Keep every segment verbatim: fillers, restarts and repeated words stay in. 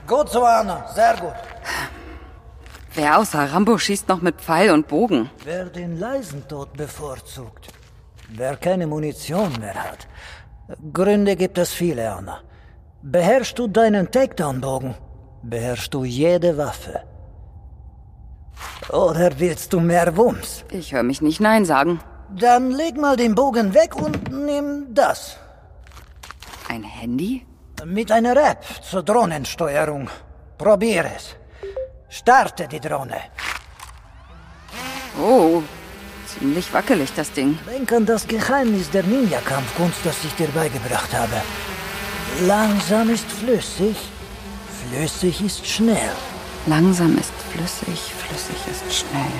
Gut so, Anna. Sehr gut. Wer außer Rambo schießt noch mit Pfeil und Bogen? Wer den leisen Tod bevorzugt. Wer keine Munition mehr hat. Gründe gibt es viele, Anna. Beherrschst du deinen Takedown-Bogen? Beherrschst du jede Waffe? Oder willst du mehr Wumms? Ich höre mich nicht Nein sagen. Dann leg mal den Bogen weg und nimm das. Ein Handy? Mit einer App zur Drohnensteuerung. Probier es. Starte die Drohne. Oh, ziemlich wackelig das Ding. Denk an das Geheimnis der Ninja-Kampfkunst, das ich dir beigebracht habe. Langsam ist flüssig, flüssig ist schnell. Langsam ist flüssig, flüssig ist schnell.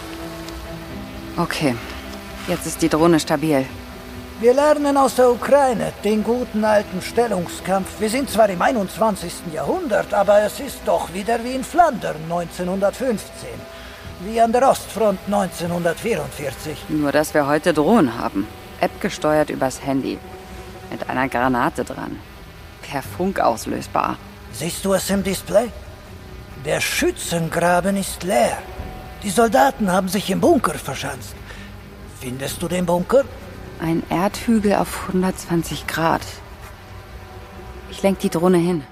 Okay, jetzt ist die Drohne stabil. Wir lernen aus der Ukraine den guten alten Stellungskampf. Wir sind zwar im einundzwanzigsten Jahrhundert, aber es ist doch wieder wie in Flandern neunzehnhundertfünfzehn. Wie an der Ostfront neunzehnhundertvierundvierzig. Nur, dass wir heute Drohnen haben. App gesteuert übers Handy. Mit einer Granate dran. Per Funk auslösbar. Siehst du es im Display? Der Schützengraben ist leer. Die Soldaten haben sich im Bunker verschanzt. Findest du den Bunker? Ein Erdhügel auf hundertzwanzig Grad. Ich lenk die Drohne hin.